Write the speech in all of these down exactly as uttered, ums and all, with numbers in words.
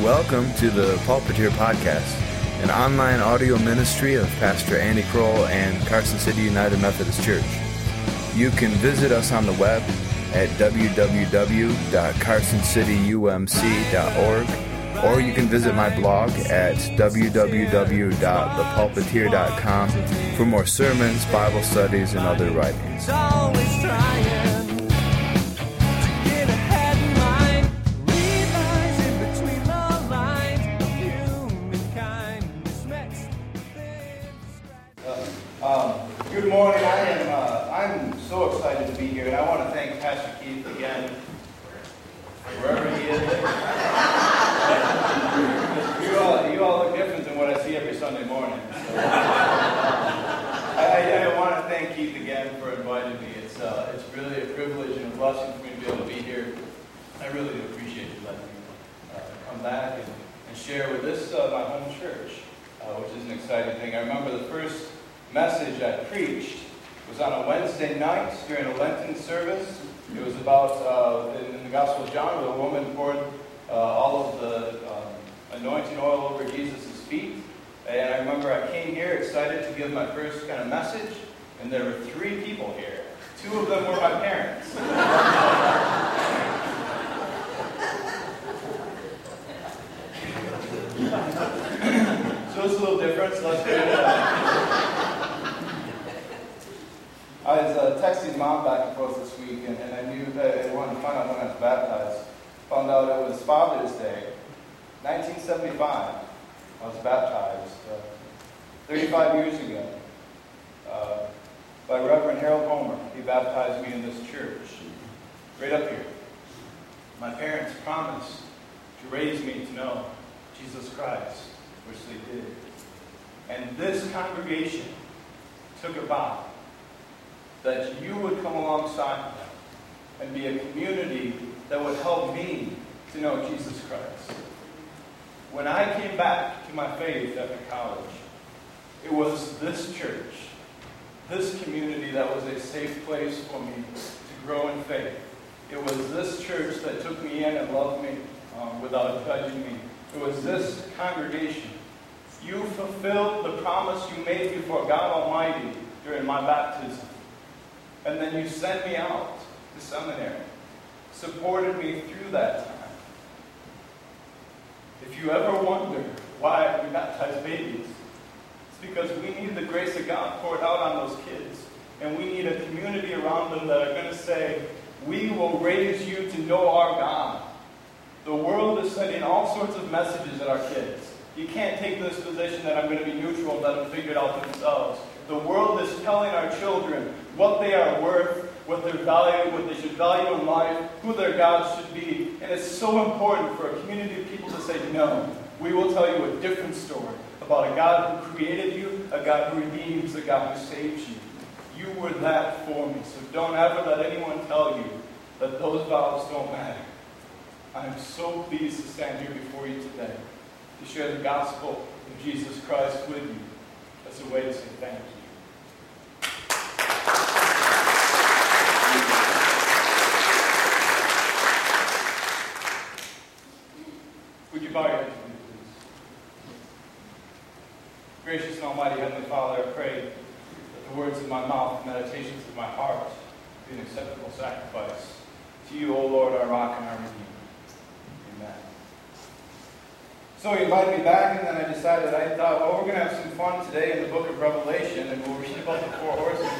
Welcome to the Pulpiteer Podcast, an online audio ministry of Pastor Andy Kroll and Carson City United Methodist Church. You can visit us on the web at w w w dot carson city u m c dot org, or you can visit my blog at w w w dot the pulpiteer dot com for more sermons, Bible studies, and other writings. Good morning. I am uh, I'm so excited to be here, and I want to thank Pastor Keith again, wherever he is. you all you all look different than what I see every Sunday morning. So. I, I, I want to thank Keith again for inviting me. It's uh, it's really a privilege and a blessing for me to be able to be here. I really do appreciate you letting me uh, come back and, and share with this uh, my home church, uh, which is an exciting thing. I remember the first message I preached was on a Wednesday night during a Lenten service. It was about, uh, in, in the Gospel of John, where a woman poured uh, all of the um, anointing oil over Jesus' feet. And I remember I came here excited to give my first kind of message, and there were three people here. Two of them were my parents. So it's a little different, so let's get it up. I was uh, texting Mom back and forth this week, and, and I knew that I wanted to find out when I was baptized. Found out it was Father's Day, nineteen seventy-five. I was baptized uh, thirty-five years ago uh, by Reverend Harold Homer. He baptized me in this church, right up here. My parents promised to raise me to know Jesus Christ, which they did. And this congregation took a vow that you would come alongside them and be a community that would help me to know Jesus Christ. When I came back to my faith after college, it was this church, this community that was a safe place for me to grow in faith. It was this church that took me in and loved me um, without judging me. It was this congregation. You fulfilled the promise you made before God Almighty during my baptism. And then you sent me out to seminary, supported me through that time. If you ever wonder why we baptize babies, it's because we need the grace of God poured out on those kids. And we need a community around them that are going to say, we will raise you to know our God. The world is sending all sorts of messages at our kids. You can't take this position that I'm going to be neutral and let them figure it out themselves. The world is telling our children what they are worth, what their value, what they should value in life, who their God should be. And it's so important for a community of people to say, no, we will tell you a different story about a God who created you, a God who redeems, a God who saves you. You were that for me. So don't ever let anyone tell you that those vows don't matter. I'm so pleased to stand here before you today to share the gospel of Jesus Christ with you as a way to say thank you. Would you bow your heads with me, please? Gracious and Almighty Heavenly Father, I pray that the words of my mouth and meditations of my heart be an acceptable sacrifice to you, O Lord, our rock and our redeemer. Amen. So he invited me back, and then I decided, I thought, well, we're going to have some fun today in the book of Revelation, and we'll read about the four horsemen.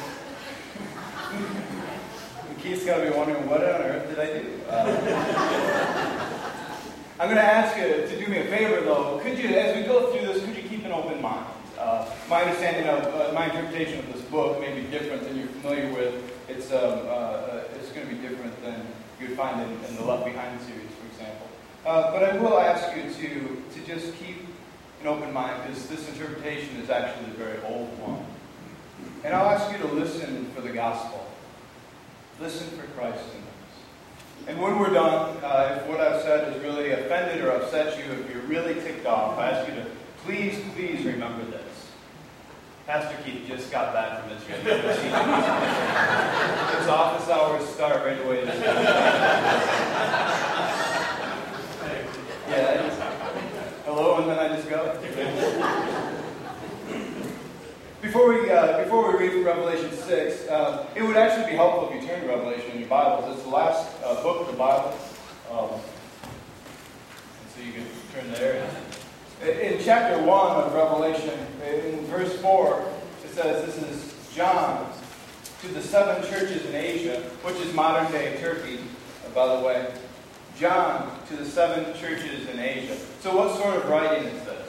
And Keith's got to be wondering, what on earth did I do? Uh, I'm going to ask you to do me a favor, though. Could you, as we go through this, could you keep an open mind? Uh, my understanding of, uh, my interpretation of this book may be different than you're familiar with. It's, um, uh, it's going to be different than you'd find in, in the Left Behind series, for example. Uh, but I will ask you to, to just keep an open mind, because this interpretation is actually a very old one. And I'll ask you to listen for the gospel. Listen for Christ in this. And when we're done, uh, if what I've said has really offended or upset you, if you're really ticked off, I ask you to please, please remember this. Pastor Keith just got back from Israel. His office hours start right away. Yeah, Before we uh, before we read from Revelation six, uh, it would actually be helpful if you turn to Revelation in your Bibles. It's the last uh, book of the Bible, um, so you can turn there. In, in chapter one of Revelation, in verse four, it says, "This is John to the seven churches in Asia," which is modern day Turkey, uh, by the way. John to the seven churches in Asia. So, what sort of writing is this?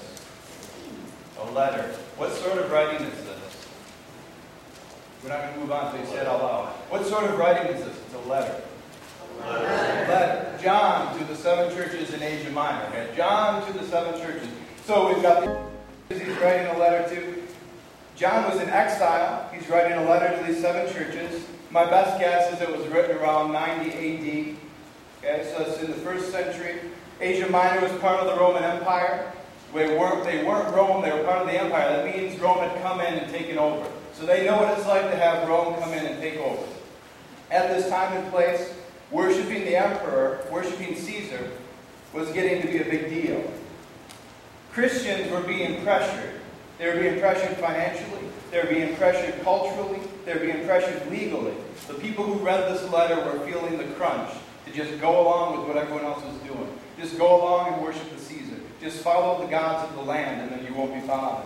A letter. What sort of writing is this? We're not going to move on until you say it out loud. What sort of writing is this? It's a letter. A letter. letter. John to the seven churches in Asia Minor. Okay? John to the seven churches. So we've got the he's writing a letter to. John was in exile. He's writing a letter to these seven churches. My best guess is it was written around ninety A D. Okay, so it's in the first century. Asia Minor was part of the Roman Empire. They weren't, they weren't Rome, they were part of the empire. That means Rome had come in and taken over. So they know what it's like to have Rome come in and take over. At this time and place, worshiping the emperor, worshiping Caesar, was getting to be a big deal. Christians were being pressured. They were being pressured financially. They were being pressured culturally. They were being pressured legally. The people who read this letter were feeling the crunch to just go along with what everyone else was doing. Just go along and worship the Caesar. Just follow the gods of the land and then you won't be bothered.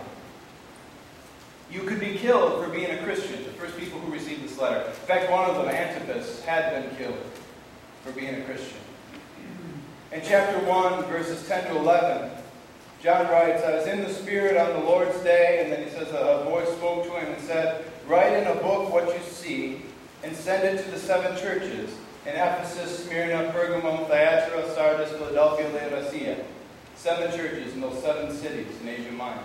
You could be killed for being a Christian. The first people who received this letter. In fact, one of them, Antipas, had been killed for being a Christian. In chapter one, verses ten to eleven, John writes, "I was in the Spirit on the Lord's day," and then he says, a voice spoke to him and said, "Write in a book what you see and send it to the seven churches, in Ephesus, Smyrna, Pergamum, Thyatira, Sardis, Philadelphia, Laodicea." Seven churches in those seven cities in Asia Minor.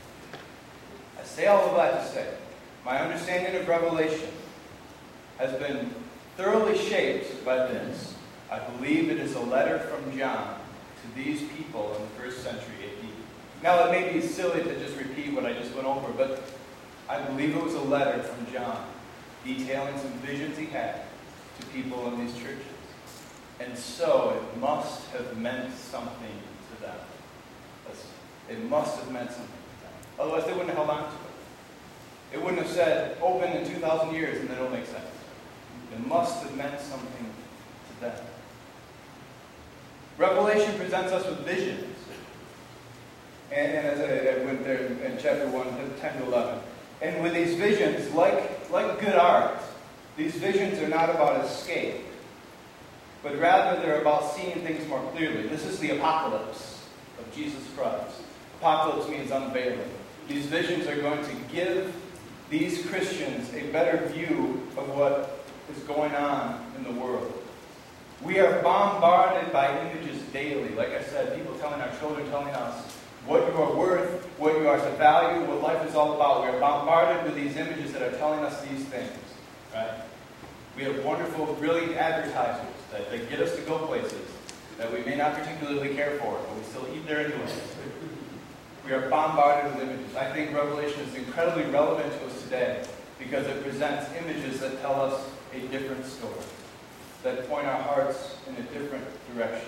I say all of that to say, my understanding of Revelation has been thoroughly shaped by this. I believe it is a letter from John to these people in the first century A D. Now, it may be silly to just repeat what I just went over, but I believe it was a letter from John detailing some visions he had to people in these churches. And so it must have meant something to them. It must have meant something to them. Otherwise, they wouldn't have held on to it. It wouldn't have said, "Open in two thousand years," and then it'll make sense. It must have meant something to them. Revelation presents us with visions. And, and as I, I went there in chapter one, ten to eleven. And with these visions, like, like good art, these visions are not about escape, but rather they're about seeing things more clearly. This is the apocalypse of Jesus Christ. Apocalypse means unveiling. These visions are going to give these Christians a better view of what is going on in the world. We are bombarded by images daily. Like I said, people telling our children, telling us what you are worth, what you are to value, what life is all about. We are bombarded with these images that are telling us these things. Right? We have wonderful, brilliant advertisers that, that get us to go places that we may not particularly care for, but we still eat there anyway. We are bombarded with images. I think Revelation is incredibly relevant to us today because it presents images that tell us a different story, that point our hearts in a different direction.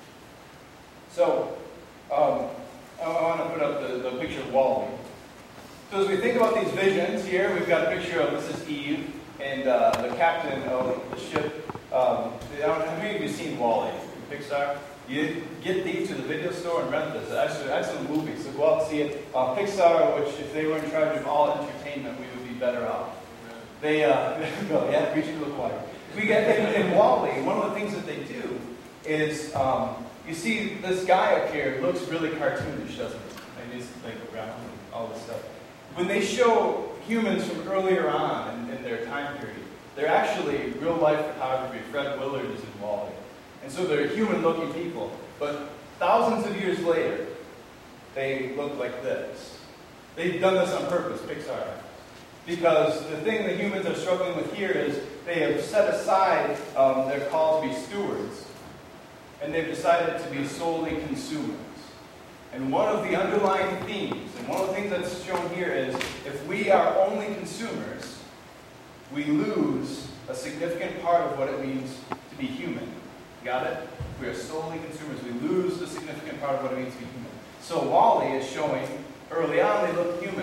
So, um, I want to put up the, the picture of Wall-E. So as we think about these visions here, we've got a picture of Missus Eve and uh, the captain of the ship. Um, how many of you seen Wall-E? Pixar? You get these to the video store and rent this. Actually, excellent movie, so go out and see it. Uh, Pixar, which if they were in charge of all entertainment, we would be better off. They, uh, yeah, preaching to the choir. We get in, in Wall-E, one of the things that they do is, um, you see this guy up here looks really cartoonish, doesn't he? And he's like around and all this stuff. When they show humans from earlier on in, in their time period, they're actually real-life photography. Fred Willard is in Wall-E. And so they're human-looking people. But thousands of years later, they look like this. They've done this on purpose, Pixar. Because the thing that humans are struggling with here is they have set aside um, their call to be stewards, and they've decided to be solely consumers. And one of the underlying themes, and one of the things that's shown here is, if we are only consumers, we lose a significant part of what it means to be human. Got it? If we are solely consumers, we lose a significant part of what it means to be human. So Wall-E is showing, early on they look human, but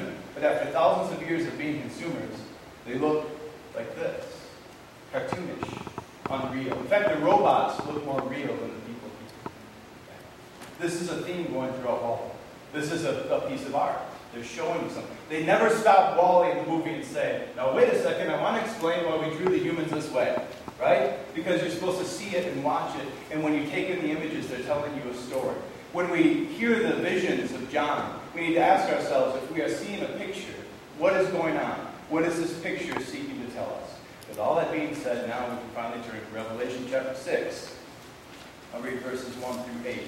after thousands of years of being consumers, they look like this. Cartoonish, unreal. In fact, the robots look more real than the people. This is a theme going throughout WALL-E. This is a, a piece of art. They're showing you something. They never stop WALL-E in the movie and say, now wait a second, I want to explain why we drew the humans this way. Right? Because you're supposed to see it and watch it, and when you take in the images, they're telling you a story. When we hear the visions of John, we need to ask ourselves, if we are seeing a picture, what is going on? What is this picture seeking to tell us? With all that being said, now we can finally turn to Revelation chapter six. I'll read verses one through eight.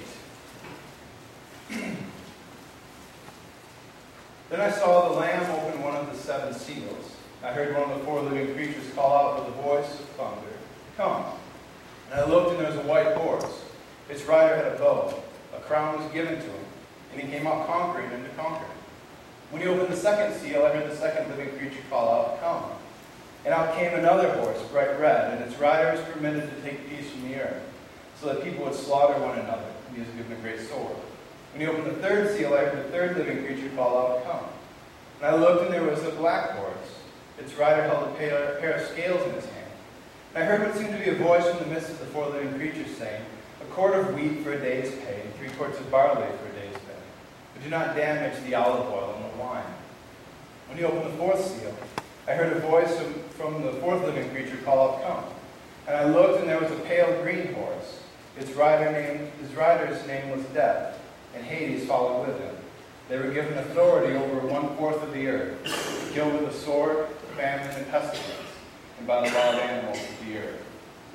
Then I saw the Lamb open one of the seven seals. I heard one of the four living creatures call out with a voice of thunder, "Come!" And I looked, and there was a white horse. Its rider had a bow. A crown was given to him, and he came out conquering and to conquer. When he opened the second seal, I heard the second living creature call out, "Come!" And out came another horse, bright red, and its rider was permitted to take peace from the earth, so that people would slaughter one another, and he was given a great sword. When he opened the third seal, I heard the third living creature call out, "Come!" And I looked, and there was a black horse. Its rider held a pair, pair of scales in his hand. And I heard what seemed to be a voice from the midst of the four living creatures saying, "A quart of wheat for a day's pay, and three quarts of barley for a day's pay. But do not damage the olive oil and the wine." When he opened the fourth seal, I heard a voice from, from the fourth living creature call out, "Come!" And I looked, and there was a pale green horse. Its rider name, his rider's name was Death, and Hades followed with him. They were given authority over one-fourth of the earth, to kill with a sword, famine, and pestilence, and by the wild animals of the earth.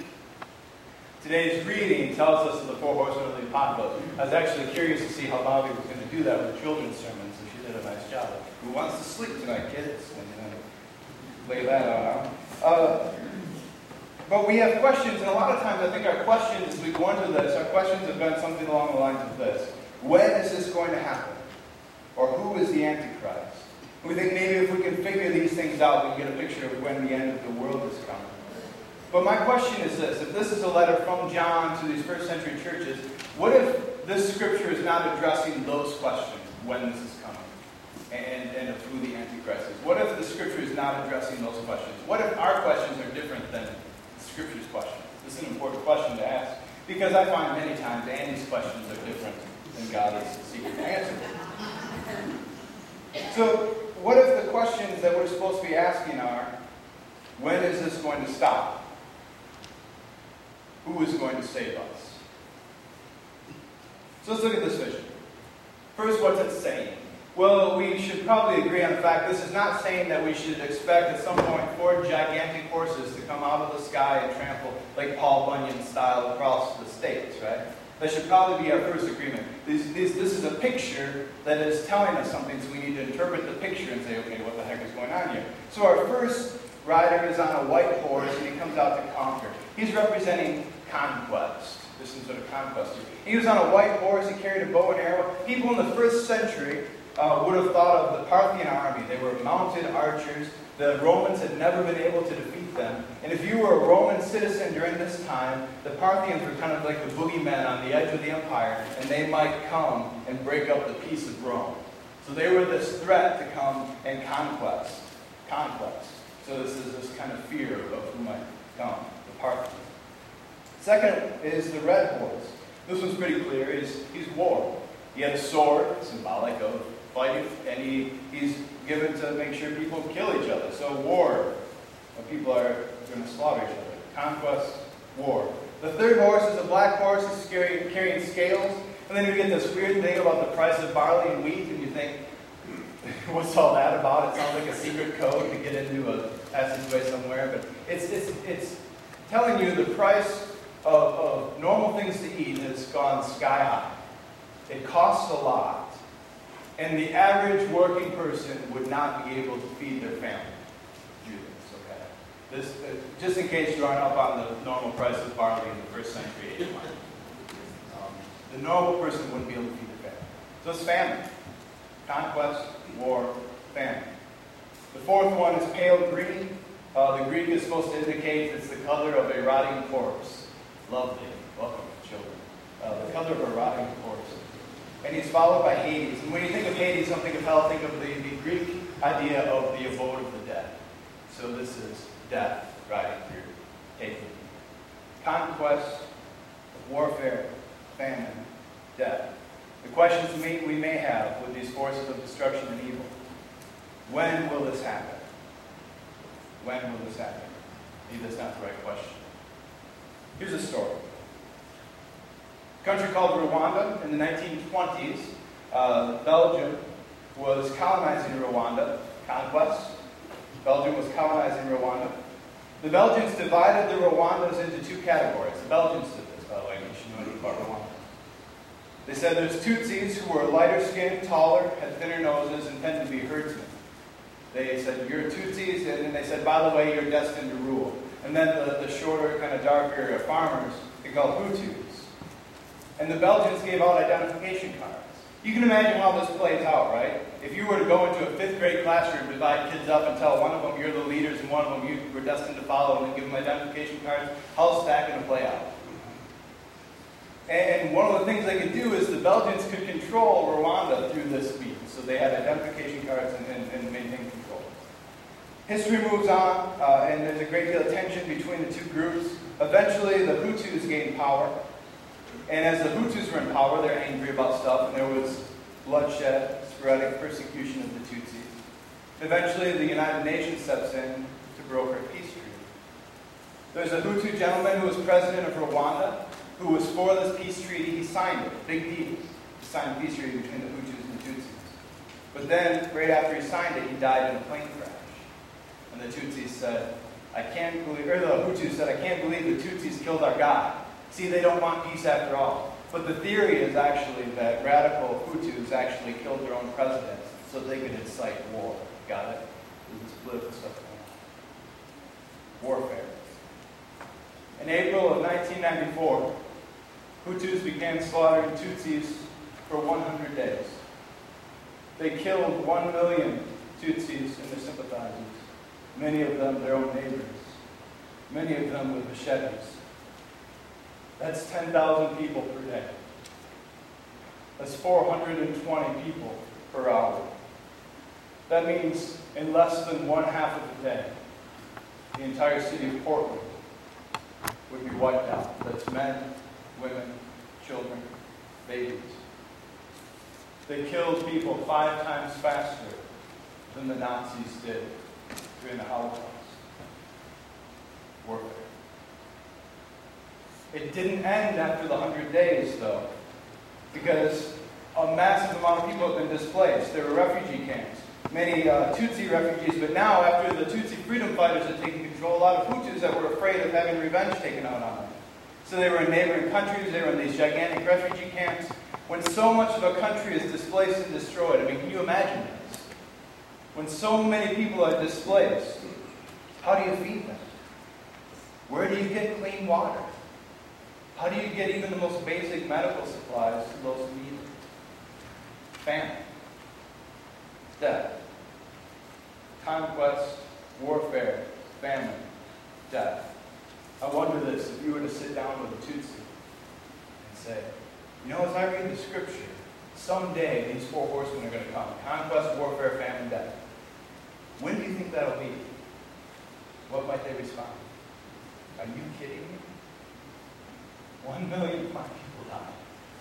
Today's reading tells us of the four horsemen of the apocalypse. I was actually curious to see how Bobby was going to do that with children's sermons, and she did a nice job. Who wants to sleep tonight, kids? And, uh, lay that out. Uh, but we have questions, and a lot of times I think our questions, as we go into this, our questions have been something along the lines of this. When is this going to happen? Or who is the Antichrist? We think maybe if we can figure these things out, we can get a picture of when the end of the world is coming. But my question is this. If this is a letter from John to these first century churches, what if this scripture is not addressing those questions, when this is coming, and, and of who the Antichrist is? What if the scripture is not addressing those questions? What if our questions are different than the scripture's questions? This is an important question to ask, because I find many times Andy's questions are different than God is seeking to answer them. So, what if the questions that we're supposed to be asking are, when is this going to stop? Who is going to save us? So let's look at this vision. First, what's it saying? Well, we should probably agree on the fact this is not saying that we should expect at some point four gigantic horses to come out of the sky and trample like Paul Bunyan style across the states, right? That should probably be our first agreement. This, this, this is a picture that is telling us something, so we need to interpret the picture and say, okay, what the heck is going on here? So our first rider is on a white horse, and he comes out to conquer. He's representing conquest. There's some sort of conquest here. He was on a white horse. He carried a bow and arrow. People in the first century uh, would have thought of the Parthian army. They were mounted archers. The Romans had never been able to defeat them. And if you were a Roman citizen during this time, the Parthians were kind of like the boogeymen on the edge of the empire, and they might come and break up the peace of Rome. So they were this threat to come and conquest. Conquest. So this is this kind of fear of who might come, the Parthians. Second is the red horse. This one's pretty clear. He's, he's war. He had a sword, symbolic of fighting, and he, he's given to make sure people kill each other. So war, people are going to slaughter each other. Conquest, war. The third horse is a black horse. He's carrying, carrying scales. And then you get this weird thing about the price of barley and wheat, and you think, what's all that about? It sounds like a secret code to get into a passageway somewhere. But it's, it's, it's telling you the price of, of normal things to eat has gone sky high. It costs a lot. And the average working person would not be able to feed their family. Do this, okay? This, uh, just in case you aren't up on the normal price of barley in the first century. Um, the normal person wouldn't be able to feed their family. So it's famine. Conquest, war, famine. The fourth one is pale green. Uh, the Greek is supposed to indicate it's the color of a rotting corpse. Lovely. Welcome, children. Uh, the color of a rotting corpse. And he's followed by Hades. And when you think of Hades, don't think of hell, think of the, the Greek idea of the abode of the dead. So this is death riding through, taking conquest, warfare, famine, death. The questions we, we may have with these forces of destruction and evil. When will this happen? When will this happen? Maybe that's not the right question. Here's a story. A country called Rwanda in the nineteen twenties. Uh, Belgium was colonizing Rwanda. Conquest. Belgium was colonizing Rwanda. The Belgians divided the Rwandas into two categories. The Belgians did this, by the way. You should know anything about Rwanda. They said there's Tutsis who were lighter skinned, taller, had thinner noses, and tended to be herdsmen. They said, you're Tutsis, and then they said, by the way, you're destined to rule. And then the, the shorter, kind of darker farmers, they called Hutus. And the Belgians gave out identification cards. You can imagine how this plays out, right? If you were to go into a fifth grade classroom, divide kids up and tell one of them you're the leaders and one of them you were destined to follow, and then give them identification cards, how's that going to play out? And one of the things they could do is the Belgians could control Rwanda through this means. So they had identification cards and, and, and maintained control. History moves on, uh, and there's a great deal of tension between the two groups. Eventually, the Hutus gained power. And as the Hutus were in power, they're angry about stuff, and there was bloodshed, sporadic persecution of the Tutsis. Eventually, the United Nations steps in to broker a peace treaty. There's a Hutu gentleman who was president of Rwanda, who was for this peace treaty. He signed it. Big deal. He signed a peace treaty between the Hutus and the Tutsis. But then, right after he signed it, he died in a plane crash. And the Tutsis said, I can't believe, or the Hutus said, I can't believe the Tutsis killed our guy. See, they don't want peace after all. But the theory is actually that radical Hutus actually killed their own president so they could incite war. Got it? There's this political stuff going on. Warfare. In April of nineteen ninety-four, Hutus began slaughtering Tutsis for one hundred days. They killed one million Tutsis and their sympathizers, many of them their own neighbors, many of them with machetes. That's ten thousand people per day. That's four hundred twenty people per hour. That means in less than one half of the day, the entire city of Portland would be wiped out. That's men, women, children, babies. They killed people five times faster than the Nazis did during the Holocaust. Warfare. It didn't end after the hundred days, though, because a massive amount of people have been displaced. There were refugee camps, many uh, Tutsi refugees, but now after the Tutsi freedom fighters had taken control, a lot of Hutus that were afraid of having revenge taken out on them. So they were in neighboring countries, they were in these gigantic refugee camps. When so much of a country is displaced and destroyed, I mean, can you imagine this? When so many people are displaced, how do you feed them? Where do you get clean water? How do you get even the most basic medical supplies to those who need it? Famine. Death. Conquest, warfare, famine, death. I wonder this, if you were to sit down with a Tutsi and say, you know, as I read the scripture, someday these four horsemen are going to come. Conquest, warfare, famine, death. When do you think that'll be? What might they respond? Are you kidding me? One million of my people die.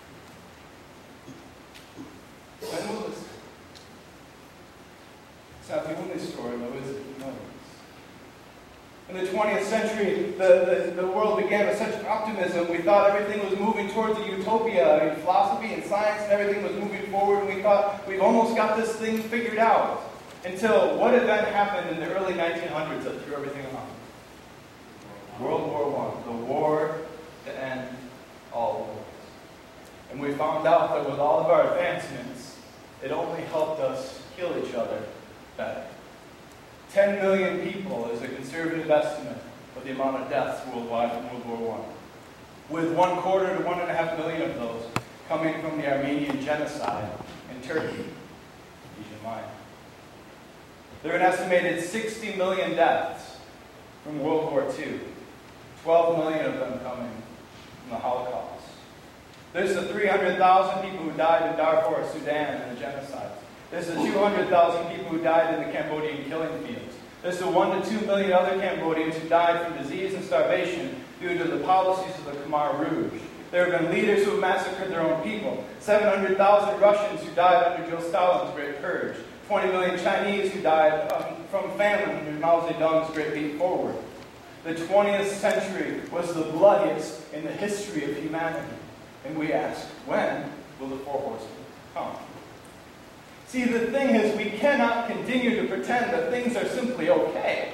When will this? It's not the only story, though, is it? No. In the twentieth century, the, the, the world began with such optimism. We thought everything was moving towards a utopia. I mean, philosophy and science and everything was moving forward, and we thought we've almost got this thing figured out. Until what event happened in the early nineteen hundreds that threw everything off? World War One, the war to end all wars. And we found out that with all of our advancements, it only helped us kill each other better. Ten million people is a conservative estimate of the amount of deaths worldwide in World War One, with one quarter to one and a half million of those coming from the Armenian genocide in Turkey, Asia Minor. There are an estimated sixty million deaths from World War Two, twelve million of them coming from the Holocaust. There's the three hundred thousand people who died in Darfur, Sudan, in the genocide. There's the two hundred thousand people who died in the Cambodian killing fields. There's the one to two million other Cambodians who died from disease and starvation due to the policies of the Khmer Rouge. There have been leaders who have massacred their own people. seven hundred thousand Russians who died under Joe Stalin's Great Purge. twenty million Chinese who died um, from famine under Mao Zedong's Great Leap Forward. The twentieth century was the bloodiest in the history of humanity. And we ask, when will the four horsemen come? See, the thing is, we cannot continue to pretend that things are simply okay.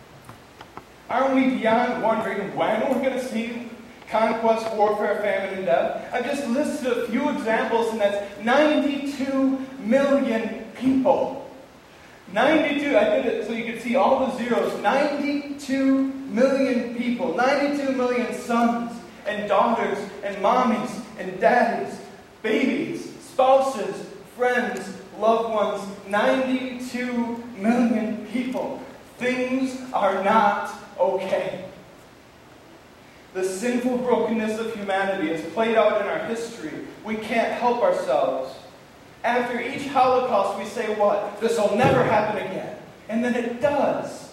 Aren't we beyond wondering when we're going to see conquest, warfare, famine, and death? I've just listed a few examples, and that's ninety-two million people. ninety-two, I did it so you could see all the zeros. ninety-two million people. ninety-two million sons and daughters and mommies and daddies, babies, spouses, friends, loved ones. ninety-two million people. Things are not okay. The sinful brokenness of humanity is played out in our history. We can't help ourselves. After each Holocaust, we say what? This will never happen again. And then it does.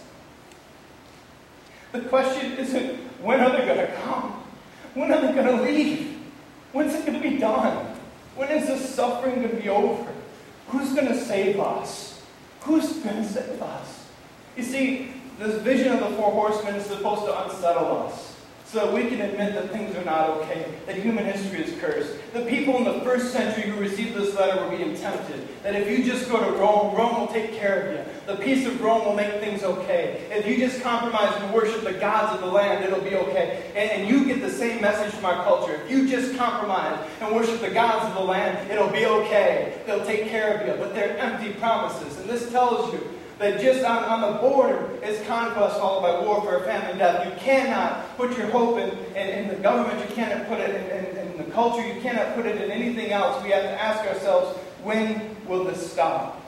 The question isn't, when are they going to come? When are they going to leave? When's it going to be done? When is this suffering going to be over? Who's going to save us? Who's going to save us? You see, this vision of the four horsemen is supposed to unsettle us, so that we can admit that things are not okay, that human history is cursed. The people in the first century who received this letter were being tempted, that if you just go to Rome, Rome will take care of you. The peace of Rome will make things okay. If you just compromise and worship the gods of the land, it'll be okay. And, and you get the same message from our culture. If you just compromise and worship the gods of the land, it'll be okay. They'll take care of you. But they're empty promises. And this tells you that just on, on the border is conquest followed by warfare, famine, and death. You cannot put your hope in, in, in the government. You cannot put it in, in, in the culture. You cannot put it in anything else. We have to ask ourselves, when will this stop?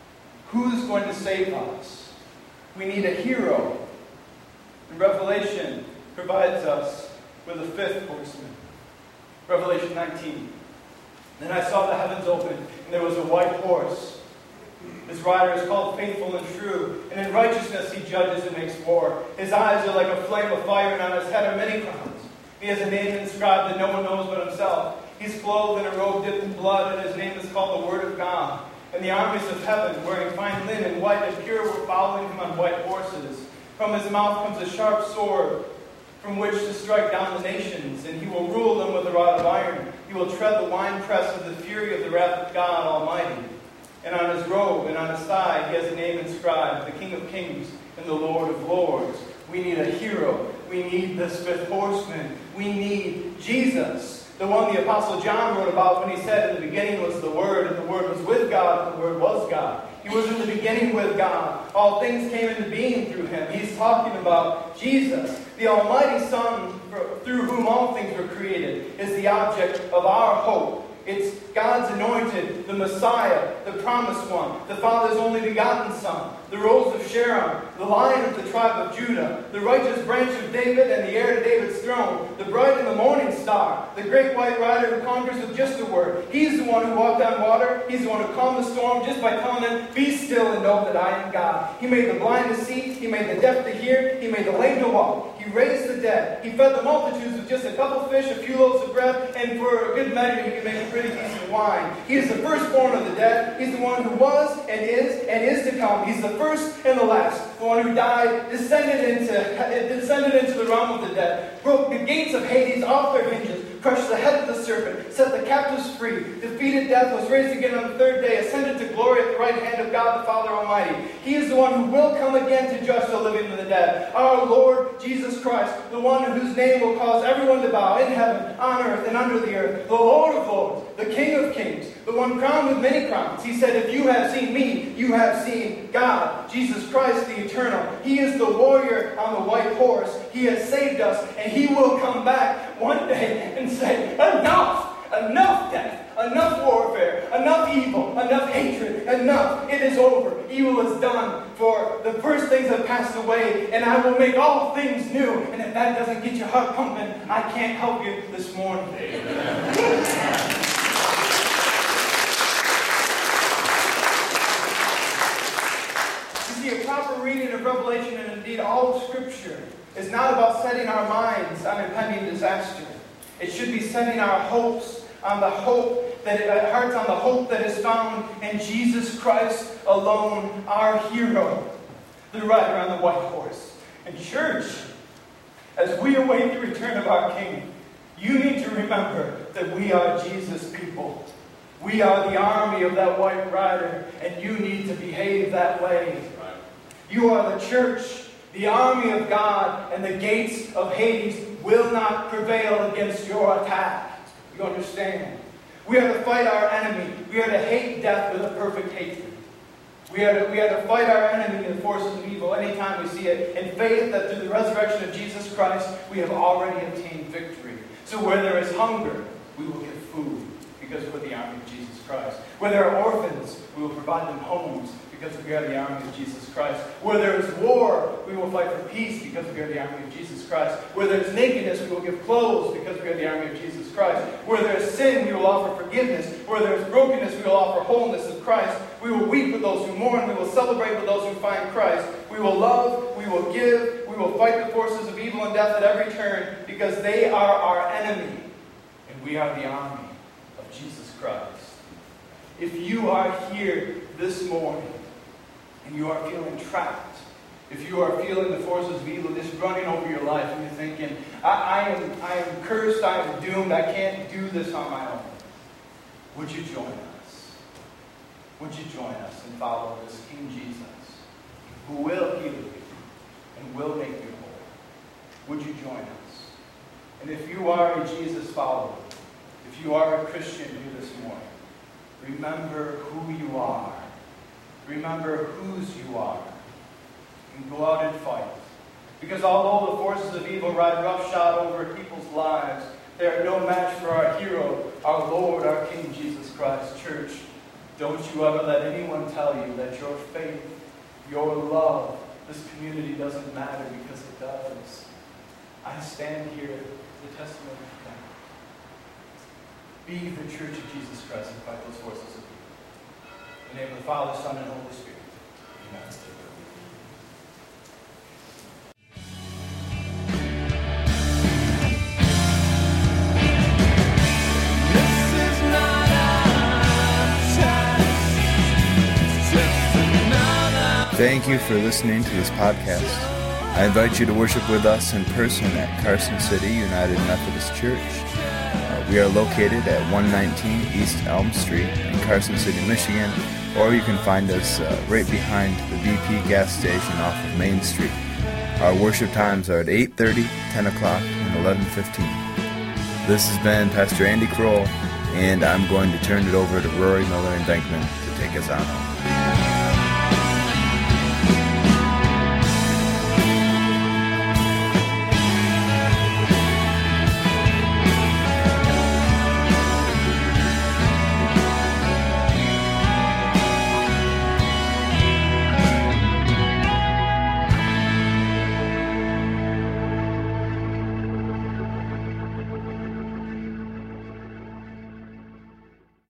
Who's going to save us? We need a hero. And Revelation provides us with a fifth horseman. Revelation nineteen. Then I saw the heavens open, and there was a white horse. His rider is called Faithful and True, and in righteousness he judges and makes war. His eyes are like a flame of fire, and on his head are many crowns. He has a name inscribed that no one knows but himself. He's clothed in a robe dipped in blood, and his name is called the Word of God. And the armies of heaven, wearing fine linen, white and pure, were following him on white horses. From his mouth comes a sharp sword, from which to strike down the nations, and he will rule them with a rod of iron. He will tread the winepress of the fury of the wrath of God Almighty. And on his robe and on his thigh he has a name inscribed, the King of Kings and the Lord of Lords. We need a hero. We need this fifth horseman. We need Jesus. The one the Apostle John wrote about when he said, in the beginning was the Word, and the Word was with God, and the Word was God. He was in the beginning with God. All things came into being through him. He's talking about Jesus. The Almighty Son, through whom all things were created, is the object of our hope. It's God's anointed, the Messiah, the promised one, the Father's only begotten Son, the Rose of Sharon, the Lion of the tribe of Judah, the righteous branch of David and the heir to David's throne, the bright and the morning star, the great white rider who conquers with just a word. He's the one who walked on water. He's the one who calmed the storm just by telling them, be still and know that I am God. He made the blind to see. He made the deaf to hear. He made the lame to walk. He raised the dead. He fed the multitudes with just a couple fish, a few loaves of bread, and for a good measure he could make a pretty decent wine. He is the firstborn of the dead. He's the one who was and is and is to come. He's the first and the last. The one who died, descended into, descended into the realm of the dead, broke the gates of Hades off their hinges, crushed the head of the serpent, set the captives free, defeated death, was raised again on the third day, ascended to glory at the right hand of God the Father Almighty. He is the one who will come again to judge the living and the dead. Our Lord Jesus Christ, the one whose name will cause everyone to bow in heaven, on earth, and under the earth. The Lord of lords, the King of kings, the one crowned with many crowns. He said, if you have seen me, you have seen God. Jesus Christ, the eternal. He is the warrior on the white horse. He has saved us, and he will come back one day and say, enough! Enough death, enough warfare, enough evil, enough hatred, enough. It is over. Evil is done, for the first things have passed away, and I will make all things new. And if that doesn't get your heart pumping, I can't help you this morning. see, a proper reading of Revelation, and indeed all of Scripture, is not about setting our minds on impending disaster. It should be setting our hopes on the hope that uh, hearts on the hope that is found in Jesus Christ alone, our hero, the rider on the white horse. And church, as we await the return of our King, you need to remember that we are Jesus' people. We are the army of that white rider, and you need to behave that way. You are the church, the army of God, and the gates of Hades will not prevail against your attack. You understand? We are to fight our enemy. We are to hate death with a perfect hatred. We are, to, we are to fight our enemy and the forces of evil anytime we see it, in faith that through the resurrection of Jesus Christ, we have already obtained victory. So where there is hunger, we will give food, because we're the army of Jesus Christ. Where there are orphans, we will provide them homes, because we are the army of Jesus Christ. Where there is war, we will fight for peace, because we are the army of Jesus Christ. Where there is nakedness, we will give clothes, because we are the army of Jesus Christ. Where there is sin, we will offer forgiveness. Where there is brokenness, we will offer wholeness of Christ. We will weep with those who mourn. We will celebrate with those who find Christ. We will love, we will give, we will fight the forces of evil and death at every turn, because they are our enemy, and we are the army of Jesus Christ. If you are here this morning, and you are feeling trapped, if you are feeling the forces of evil just running over your life, and you're thinking, I, I am I am cursed, I am doomed, I can't do this on my own, would you join us? Would you join us and follow this King Jesus, who will heal you and will make you whole? Would you join us? And if you are a Jesus follower, if you are a Christian here this morning, remember who you are. Remember whose you are. And go out and fight. Because although the forces of evil ride roughshod over people's lives, they are no match for our hero, our Lord, our King Jesus Christ. Church, don't you ever let anyone tell you that your faith, your love, this community doesn't matter, because it does. I stand here as a testimony of that. Be the church of Jesus Christ and fight those forces of evil. In the name of the Father, Son, and Holy Spirit. Amen. Thank you for listening to this podcast. I invite you to worship with us in person at Carson City United Methodist Church. Uh, we are located at one nineteen East Elm Street in Carson City, Michigan, or you can find us uh, right behind the B P gas station off of Main Street. Our worship times are at eight thirty, ten o'clock, and eleven fifteen. This has been Pastor Andy Kroll, and I'm going to turn it over to Rory Miller and Venkman to take us on home.